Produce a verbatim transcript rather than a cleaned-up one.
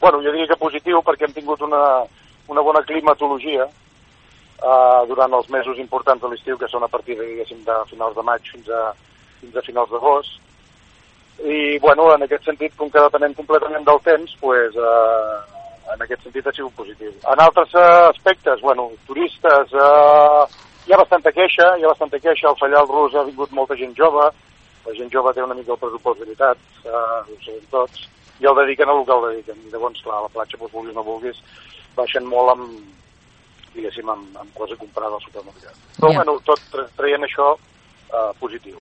bueno, jo diria que positiu perquè hem tingut una, una bona climatologia uh, durant els mesos importants de l'estiu, que són a partir de, diguéssim, de finals de maig fins a, fins a finals d'agost. I, bueno, en aquest sentit, com que depenem completament del temps, pues, uh, en aquest sentit ha sigut positiu. En altres uh, aspectes, bueno, turistes, uh, hi ha bastanta queixa, hi ha bastanta queixa, al Fallal Rus ha vingut molta gent jove, la gent jove té una mica el pressupost limitat, uh, ho sabem tots, i el dediquen a el que el dediquen. I llavors, clar, a la platja, doncs, vulguis o no vulguis, baixen molt amb, diguéssim, amb, amb cosa comprada al supermercat. Però, yeah. bueno, tot traient això uh, positiu.